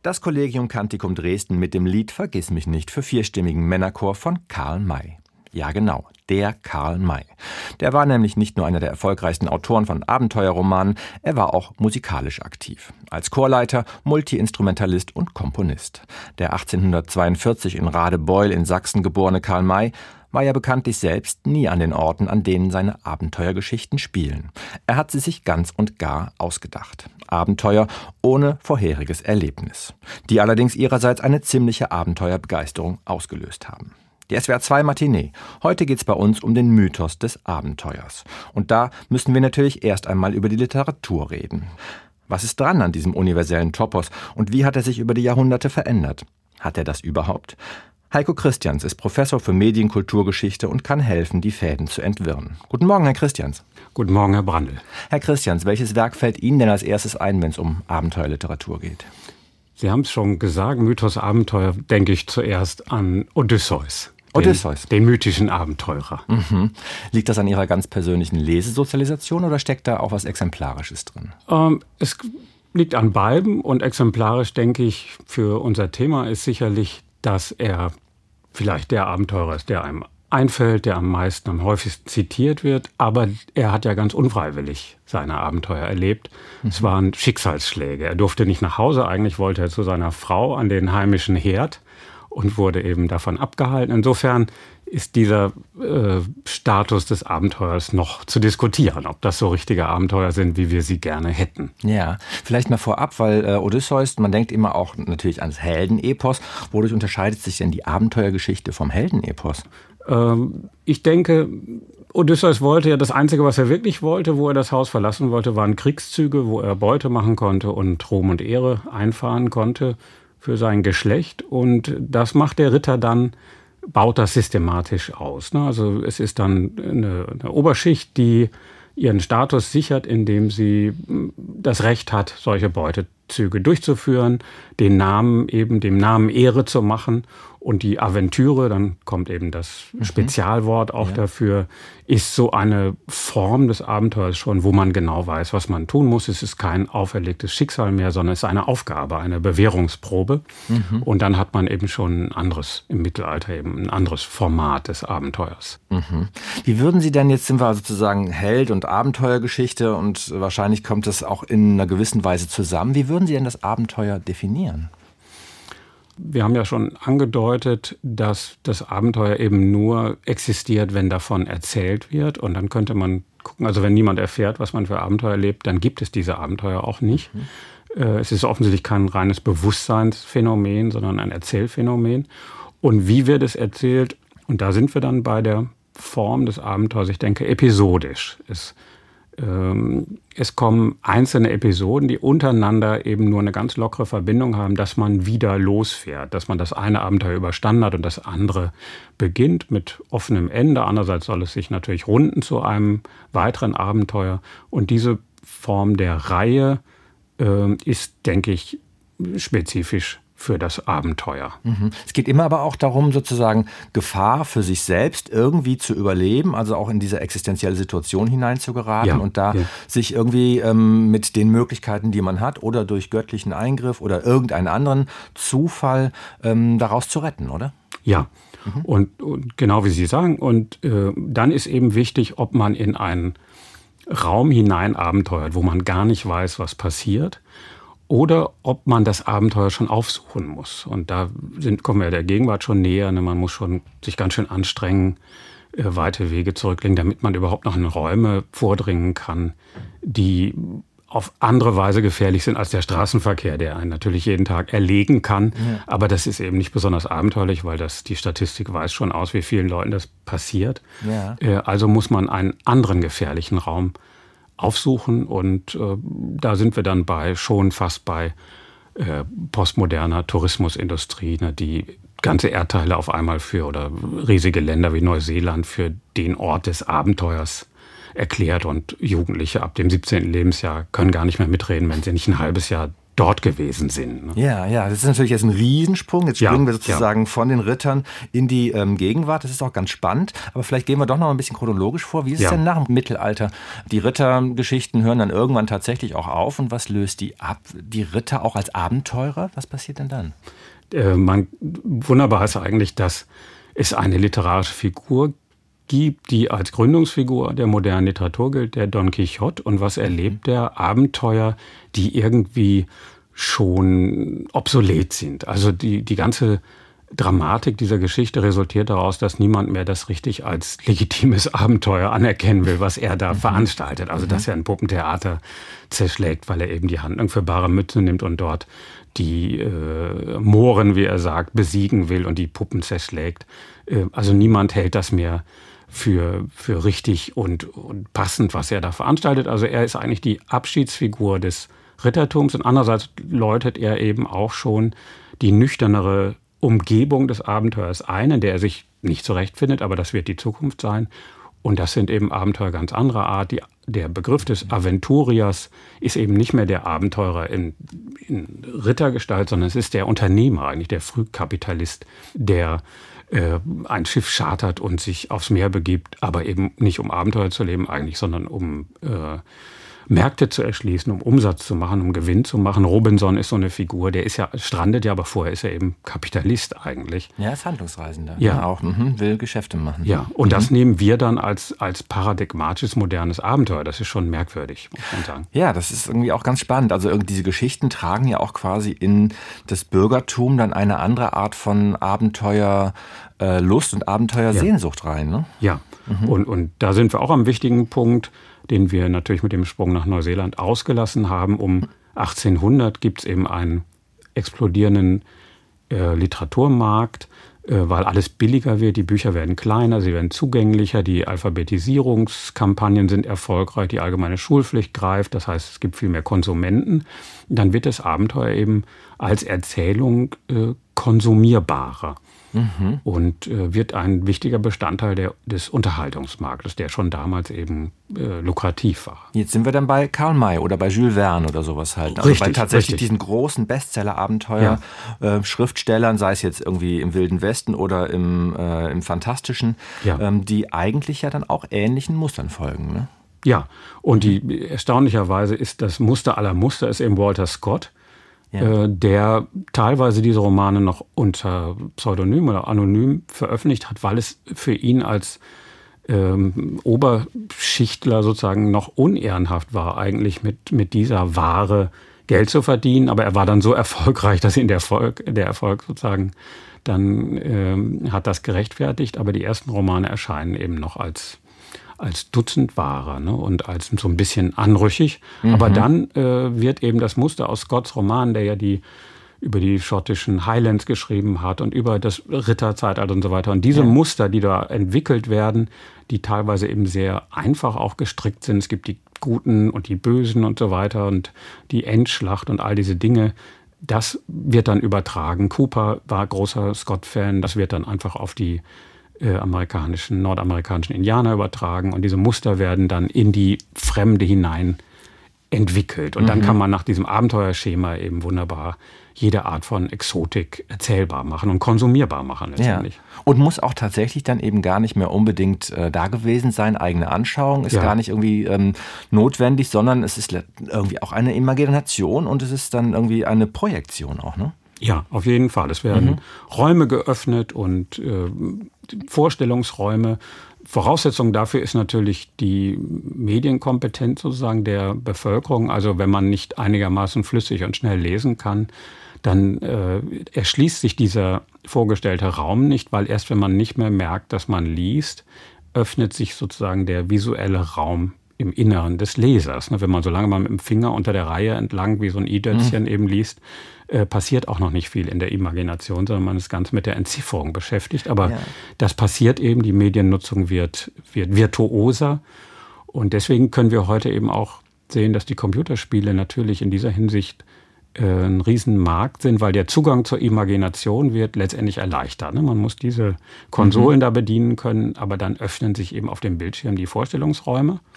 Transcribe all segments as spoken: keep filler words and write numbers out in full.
Das Collegium Canticum Dresden mit dem Lied Vergissmich-nicht für vierstimmigen Männerchor von Karl May. Ja genau, der Karl May. Der war nämlich nicht nur einer der erfolgreichsten Autoren von Abenteuerromanen, er war auch musikalisch aktiv. Als Chorleiter, Multiinstrumentalist und Komponist. Der achtzehnhundertzweiundvierzig in Radebeul in Sachsen geborene Karl May war ja bekanntlich selbst nie an den Orten, an denen seine Abenteuergeschichten spielen. Er hat sie sich ganz und gar ausgedacht. Abenteuer ohne vorheriges Erlebnis. Die allerdings ihrerseits eine ziemliche Abenteuerbegeisterung ausgelöst haben. Die S W R zwei Matinee. Heute geht's bei uns um den Mythos des Abenteuers. Und da müssen wir natürlich erst einmal über die Literatur reden. Was ist dran an diesem universellen Topos und wie hat er sich über die Jahrhunderte verändert? Hat er das überhaupt? Heiko Christians ist Professor für Medienkulturgeschichte und kann helfen, die Fäden zu entwirren. Guten Morgen, Herr Christians. Guten Morgen, Herr Brandl. Herr Christians, welches Werk fällt Ihnen denn als erstes ein, wenn es um Abenteuerliteratur geht? Sie haben es schon gesagt, Mythos Abenteuer, denke ich zuerst an Odysseus. Odysseus. Den, den mythischen Abenteurer. Mhm. Liegt das an Ihrer ganz persönlichen Lesesozialisation oder steckt da auch was Exemplarisches drin? Ähm, es liegt an beiden und exemplarisch, denke ich, für unser Thema ist sicherlich, dass er vielleicht der Abenteurer ist, der einem einfällt, der am meisten, am häufigsten zitiert wird. Aber er hat ja ganz unfreiwillig seine Abenteuer erlebt. Mhm. Es waren Schicksalsschläge. Er durfte nicht nach Hause. Eigentlich wollte er zu seiner Frau an den heimischen Herd und wurde eben davon abgehalten. Insofern ist dieser äh, Status des Abenteuers noch zu diskutieren, ob das so richtige Abenteuer sind, wie wir sie gerne hätten. Ja, vielleicht mal vorab, weil äh, Odysseus, man denkt immer auch natürlich ans Heldenepos. Wodurch unterscheidet sich denn die Abenteuergeschichte vom Heldenepos? Ähm, ich denke, Odysseus wollte ja das Einzige, was er wirklich wollte, wo er das Haus verlassen wollte, waren Kriegszüge, wo er Beute machen konnte und Ruhm und Ehre einfahren konnte für sein Geschlecht. Und das macht der Ritter dann, baut das systematisch aus. Also es ist dann eine, eine Oberschicht, die ihren Status sichert, indem sie das Recht hat, solche Beutezüge durchzuführen, den Namen eben dem Namen Ehre zu machen. Und die Aventüre, dann kommt eben das mhm. Spezialwort auch ja. dafür, ist so eine Form des Abenteuers schon, wo man genau weiß, was man tun muss. Es ist kein auferlegtes Schicksal mehr, sondern es ist eine Aufgabe, eine Bewährungsprobe. Mhm. Und dann hat man eben schon ein anderes, im Mittelalter eben ein anderes Format des Abenteuers. Mhm. Wie würden Sie denn, jetzt sind wir sozusagen Held- und Abenteuergeschichte und wahrscheinlich kommt das auch in einer gewissen Weise zusammen. Wie würden Sie denn das Abenteuer definieren? Wir haben ja schon angedeutet, dass das Abenteuer eben nur existiert, wenn davon erzählt wird. Und dann könnte man gucken, also wenn niemand erfährt, was man für Abenteuer erlebt, dann gibt es diese Abenteuer auch nicht. Mhm. Es ist offensichtlich kein reines Bewusstseinsphänomen, sondern ein Erzählphänomen. Und wie wird es erzählt? Und da sind wir dann bei der Form des Abenteuers, ich denke, episodisch. Es Es kommen einzelne Episoden, die untereinander eben nur eine ganz lockere Verbindung haben, dass man wieder losfährt, dass man das eine Abenteuer überstanden hat und das andere beginnt mit offenem Ende. Andererseits soll es sich natürlich runden zu einem weiteren Abenteuer. Und diese Form der Reihe äh, ist, denke ich, spezifisch für das Abenteuer. Mhm. Es geht immer aber auch darum, sozusagen Gefahr für sich selbst irgendwie zu überleben, also auch in diese existenzielle Situation hineinzugeraten ja, und da ja. sich irgendwie ähm, mit den Möglichkeiten, die man hat, oder durch göttlichen Eingriff oder irgendeinen anderen Zufall ähm, daraus zu retten, oder? Ja, mhm. und, und genau wie Sie sagen. Und äh, dann ist eben wichtig, ob man in einen Raum hinein abenteuert, wo man gar nicht weiß, was passiert, oder ob man das Abenteuer schon aufsuchen muss. Und da sind, kommen wir der Gegenwart schon näher. Ne? Man muss schon sich ganz schön anstrengen, äh, weite Wege zurücklegen, damit man überhaupt noch in Räume vordringen kann, die auf andere Weise gefährlich sind als der Straßenverkehr, der einen natürlich jeden Tag erlegen kann. Ja. Aber das ist eben nicht besonders abenteuerlich, weil das die Statistik weiß schon aus, wie vielen Leuten das passiert. Ja. Äh, also muss man einen anderen gefährlichen Raum aufsuchen und äh, da sind wir dann bei schon fast bei äh, postmoderner Tourismusindustrie, ne, die ganze Erdteile auf einmal für oder riesige Länder wie Neuseeland für den Ort des Abenteuers erklärt und Jugendliche ab dem siebzehnten Lebensjahr können gar nicht mehr mitreden, wenn sie nicht ein halbes Jahr dort gewesen sind. Ne? Ja, ja, das ist natürlich jetzt ein Riesensprung. Jetzt springen ja, wir sozusagen ja. von den Rittern in die ähm, Gegenwart. Das ist auch ganz spannend. Aber vielleicht gehen wir doch noch ein bisschen chronologisch vor. Wie ist ja. es denn nach dem Mittelalter? Die Rittergeschichten hören dann irgendwann tatsächlich auch auf. Und was löst die ab? Die Ritter auch als Abenteurer? Was passiert denn dann? Äh, man, wunderbar ist eigentlich, dass es eine literarische Figur gibt, die als Gründungsfigur der modernen Literatur gilt, der Don Quixote. Und was erlebt der? Abenteuer, die irgendwie schon obsolet sind. Also die, die ganze Dramatik dieser Geschichte resultiert daraus, dass niemand mehr das richtig als legitimes Abenteuer anerkennen will, was er da mhm. veranstaltet. Also dass er ein Puppentheater zerschlägt, weil er eben die Handlung für bare Münze nimmt und dort die äh, Mohren, wie er sagt, besiegen will und die Puppen zerschlägt. Äh, also niemand hält das mehr für, für richtig und, und passend, was er da veranstaltet. Also er ist eigentlich die Abschiedsfigur des Rittertums und andererseits läutet er eben auch schon die nüchternere Umgebung des Abenteuers ein, in der er sich nicht zurechtfindet, aber das wird die Zukunft sein. Und das sind eben Abenteuer ganz anderer Art. Die, der Begriff des Aventuriers ist eben nicht mehr der Abenteurer in, in Rittergestalt, sondern es ist der Unternehmer, eigentlich der Frühkapitalist, der äh, ein Schiff chartert und sich aufs Meer begibt, aber eben nicht um Abenteuer zu leben eigentlich, sondern um äh, Märkte zu erschließen, um Umsatz zu machen, um Gewinn zu machen. Robinson ist so eine Figur, der ist ja strandet ja, aber vorher ist er eben Kapitalist eigentlich. Ja, ist Handlungsreisender. Ja, ja auch mhm, will Geschäfte machen. Ja, und mhm. das nehmen wir dann als als paradigmatisches modernes Abenteuer. Das ist schon merkwürdig, muss man sagen. Ja, das ist irgendwie auch ganz spannend. Also diese Geschichten tragen ja auch quasi in das Bürgertum dann eine andere Art von Abenteuerlust und Abenteuersehnsucht ja. rein. Ne? Ja, mhm. und und da sind wir auch am wichtigen Punkt, den wir natürlich mit dem Sprung nach Neuseeland ausgelassen haben. Um achtzehnhundert gibt es eben einen explodierenden äh, Literaturmarkt, äh, weil alles billiger wird. Die Bücher werden kleiner, sie werden zugänglicher, die Alphabetisierungskampagnen sind erfolgreich, die allgemeine Schulpflicht greift, das heißt, es gibt viel mehr Konsumenten. Dann wird das Abenteuer eben als Erzählung äh, konsumierbarer. Mhm. Und äh, wird ein wichtiger Bestandteil der, des Unterhaltungsmarktes, der schon damals eben äh, lukrativ war. Jetzt sind wir dann bei Karl May oder bei Jules Verne oder sowas halt. Also richtig, bei tatsächlich richtig. diesen großen Bestseller-Abenteuer, ja. äh, Schriftstellern, sei es jetzt irgendwie im Wilden Westen oder im, äh, im Fantastischen, ja. ähm, die eigentlich ja dann auch ähnlichen Mustern folgen, ne? Ja, und die erstaunlicherweise ist das Muster aller Muster ist eben Walter Scott. Ja. Der teilweise diese Romane noch unter Pseudonym oder anonym veröffentlicht hat, weil es für ihn als ähm, Oberschichtler sozusagen noch unehrenhaft war, eigentlich mit, mit dieser Ware Geld zu verdienen. Aber er war dann so erfolgreich, dass ihn der Erfolg, der Erfolg sozusagen dann ähm, hat das gerechtfertigt. Aber die ersten Romane erscheinen eben noch als als Dutzendware, ne, und als so ein bisschen anrüchig. Mhm. Aber dann äh, wird eben das Muster aus Scotts Roman, der ja die über die schottischen Highlands geschrieben hat und über das Ritterzeitalter und so weiter. Und diese ja. Muster, die da entwickelt werden, die teilweise eben sehr einfach auch gestrickt sind. Es gibt die Guten und die Bösen und so weiter und die Endschlacht und all diese Dinge. Das wird dann übertragen. Cooper war großer Scott-Fan. Das wird dann einfach auf die Äh, amerikanischen, nordamerikanischen Indianer übertragen und diese Muster werden dann in die Fremde hinein entwickelt. Und mhm. dann kann man nach diesem Abenteuerschema eben wunderbar jede Art von Exotik erzählbar machen und konsumierbar machen letztendlich. Ja. Und muss auch tatsächlich dann eben gar nicht mehr unbedingt äh, da gewesen sein, eigene Anschauung ist ja. gar nicht irgendwie ähm, notwendig, sondern es ist irgendwie auch eine Imagination und es ist dann irgendwie eine Projektion auch, ne? Ja, auf jeden Fall. Es werden mhm. Räume geöffnet und äh, Vorstellungsräume. Voraussetzung dafür ist natürlich die Medienkompetenz sozusagen der Bevölkerung. Also wenn man nicht einigermaßen flüssig und schnell lesen kann, dann äh, erschließt sich dieser vorgestellte Raum nicht, weil erst wenn man nicht mehr merkt, dass man liest, öffnet sich sozusagen der visuelle Raum im Inneren des Lesers. Wenn man so lange mal mit dem Finger unter der Reihe entlang wie so ein i-Dötzchen mhm. eben liest, äh, passiert auch noch nicht viel in der Imagination, sondern man ist ganz mit der Entzifferung beschäftigt. Aber ja. das passiert eben, die Mediennutzung wird, wird virtuoser. Und deswegen können wir heute eben auch sehen, dass die Computerspiele natürlich in dieser Hinsicht äh, ein Riesenmarkt sind, weil der Zugang zur Imagination wird letztendlich erleichtert. Ne? Man muss diese Konsolen mhm. da bedienen können, aber dann öffnen sich eben auf dem Bildschirm die Vorstellungsräume.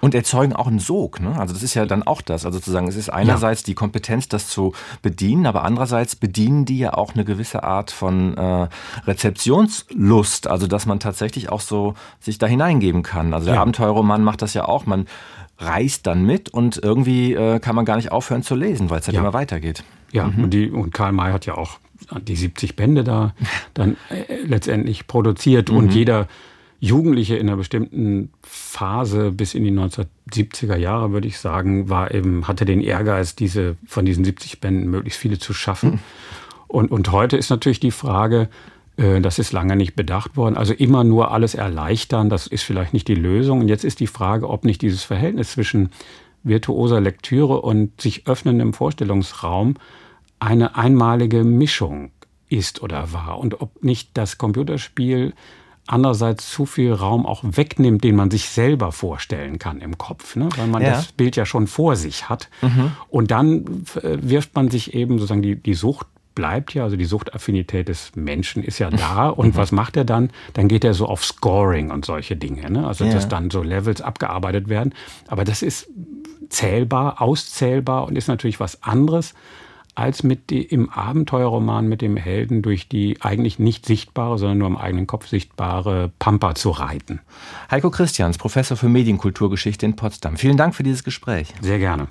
Und erzeugen auch einen Sog, ne? Also das ist ja dann auch das. Also sozusagen, es ist einerseits ja. die Kompetenz, das zu bedienen, aber andererseits bedienen die ja auch eine gewisse Art von äh, Rezeptionslust. Also dass man tatsächlich auch so sich da hineingeben kann. Also der ja. Abenteuerroman macht das ja auch. Man reist dann mit und irgendwie äh, kann man gar nicht aufhören zu lesen, weil es halt ja. immer weitergeht. Ja, mhm. und, die, und Karl May hat ja auch die siebzig Bände da dann äh, letztendlich produziert. Mhm. Und jeder Jugendliche in einer bestimmten Phase bis in die neunzehnhundertsiebziger Jahre, würde ich sagen, war eben, hatte den Ehrgeiz, diese, von diesen siebzig Bänden möglichst viele zu schaffen. Mhm. Und, und heute ist natürlich die Frage, äh, das ist lange nicht bedacht worden, also immer nur alles erleichtern, das ist vielleicht nicht die Lösung. Und jetzt ist die Frage, ob nicht dieses Verhältnis zwischen virtuoser Lektüre und sich öffnendem Vorstellungsraum eine einmalige Mischung ist oder war. Und ob nicht das Computerspiel andererseits zu viel Raum auch wegnimmt, den man sich selber vorstellen kann im Kopf, ne? Weil man ja. das Bild ja schon vor sich hat. Mhm. Und dann wirft man sich eben sozusagen, die, die Sucht bleibt ja, also die Suchtaffinität des Menschen ist ja da. Und mhm. was macht er dann? Dann geht er so auf Scoring und solche Dinge, ne? Also ja. dass dann so Levels abgearbeitet werden. Aber das ist zählbar, auszählbar und ist natürlich was anderes, als mit die, im Abenteuerroman mit dem Helden durch die eigentlich nicht sichtbare, sondern nur im eigenen Kopf sichtbare Pampa zu reiten. Heiko Christians, Professor für Medienkulturgeschichte in Potsdam. Vielen Dank für dieses Gespräch. Sehr gerne.